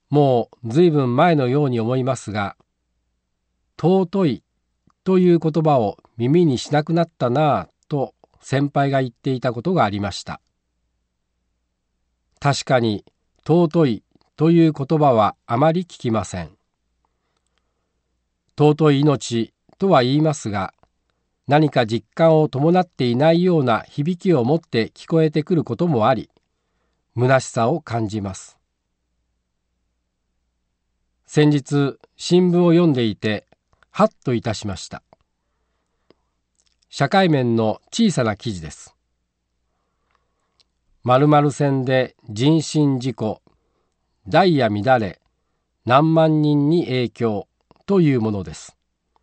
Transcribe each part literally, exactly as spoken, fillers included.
もうずいぶん前のように思いますが、尊いという言葉を耳にしなくなったなぁと先輩が言っていたことがありました。確かに尊いという言葉はあまり聞きません。尊い命とは言いますが、何か実感を伴っていないような響きを持って聞こえてくることもあり、虚しさを感じます。先日新聞を読んでいてハッといたしました。社会面の小さな記事です。〇〇線で人身事故、ダイヤ乱れ、何万人に影響というものです。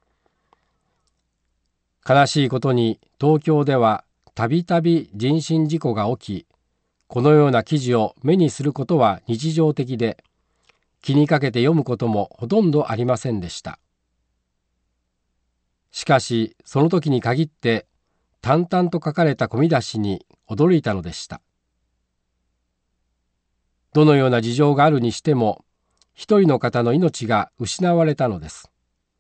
悲しいことに東京ではたびたび人身事故が起き、このような記事を目にすることは日常的で、気にかけて読むこともほとんどありませんでした。しかしその時に限って淡々と書かれた込み出しに驚いたのでした。どのような事情があるにしても、一人の方の命が失われたのです。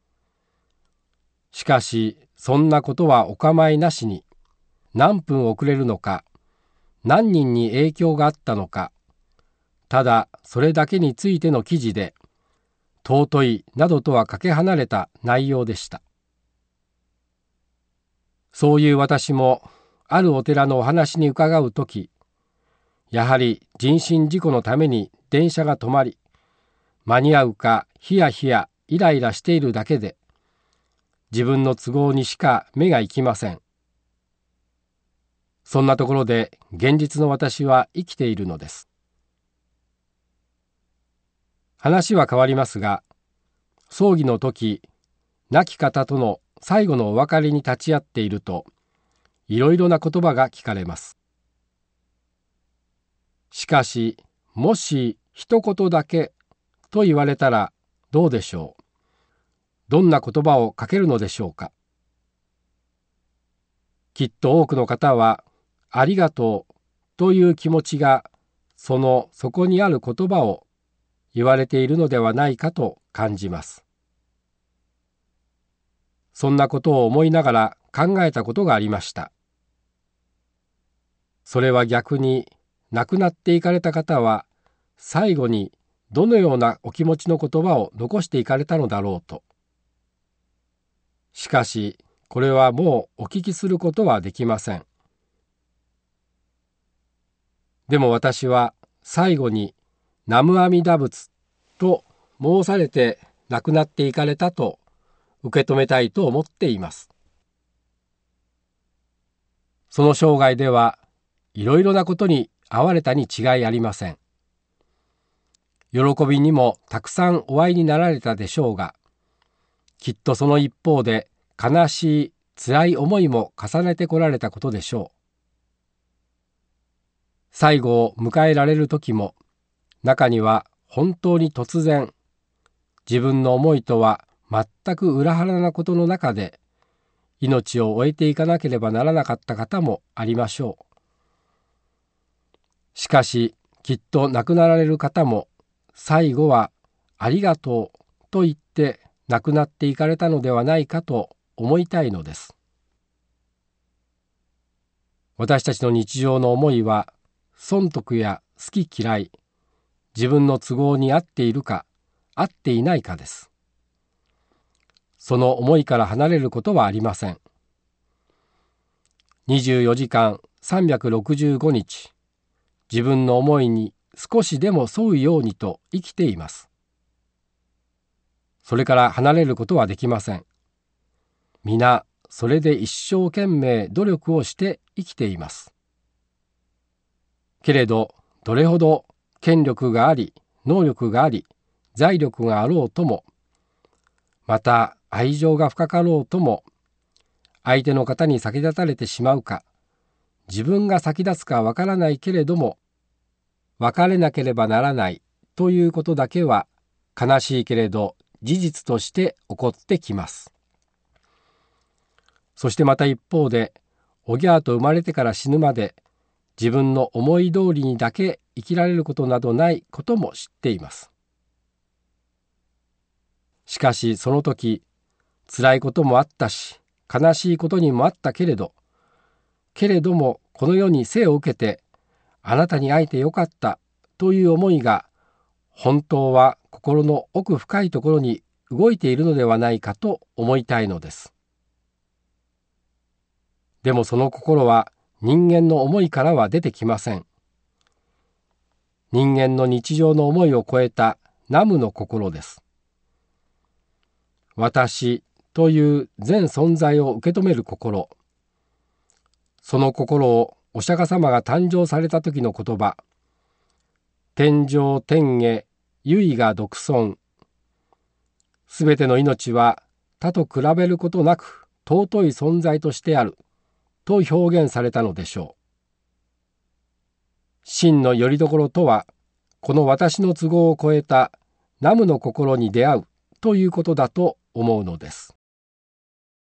しかしそんなことはお構いなしに、何分遅れるのか、何人に影響があったのか、ただそれだけについての記事で、尊いなどとはかけ離れた内容でした。そういう私もあるお寺のお話に伺うとき、やはり人身事故のために電車が止まり、間に合うかヒヤヒヤイライラしているだけで、自分の都合にしか目が行きません。そんなところで現実の私は生きているのです。話は変わりますが、葬儀の時、亡き方との最後のお別れに立ち会っていると、いろいろな言葉が聞かれます。しかし、もし一言だけと言われたらどうでしょう。どんな言葉をかけるのでしょうか。きっと多くの方は、ありがとうという気持ちが、その底にある言葉を言われているのではないかと感じます。そんなことを思いながら考えたことがありました。それは逆に、亡くなっていかれた方は、最後にどのようなお気持ちの言葉を残していかれたのだろうと。しかし、これはもうお聞きすることはできません。でも私は最後に南無阿弥陀仏と申されて亡くなっていかれたと受け止めたいと思っています。その生涯ではいろいろなことに遭われたに違いありません。喜びにもたくさんお会いになられたでしょうが、きっとその一方で悲しい辛い思いも重ねてこられたことでしょう。最後を迎えられる時も、中には本当に突然、自分の思いとは全く裏腹なことの中で、命を終えていかなければならなかった方もありましょう。しかし、きっと亡くなられる方も、最後はありがとうと言って亡くなっていかれたのではないかと思いたいのです。私たちの日常の思いは、損得や好き嫌い、自分の都合に合っているか、合っていないかです。その思いから離れることはありません。にじゅうよじかんさんびゃくろくじゅうごにち、自分の思いに少しでも沿うようにと生きています。それから離れることはできません。皆、それで一生懸命努力をして生きています。けれど、どれほど権力があり、能力があり、財力があろうとも、また愛情が深かろうとも、相手の方に先立たれてしまうか、自分が先立つかわからないけれども、別れなければならないということだけは悲しいけれど事実として起こってきます。そしてまた一方で、おぎゃーと生まれてから死ぬまで、自分の思い通りにだけ生きられることなどないことも知っています。 しかしその時、辛いこともあったし、悲しいことにもあったけれど、けれどもこの世に生を受けて、あなたに会えてよかったという思いが、本当は心の奥深いところに動いているのではないかと思いたいのです。でもその心は人間の思いからは出てきません。人間の日常の思いを超えたナムの心です。私という全存在を受け止める心。その心をお釈迦様が誕生された時の言葉、天上天下唯我独尊。すべての命は他と比べることなく尊い存在としてあると表現されたのでしょう。真の拠り所とは、この私の都合を超えたナムの心に出会うということだと思うのです。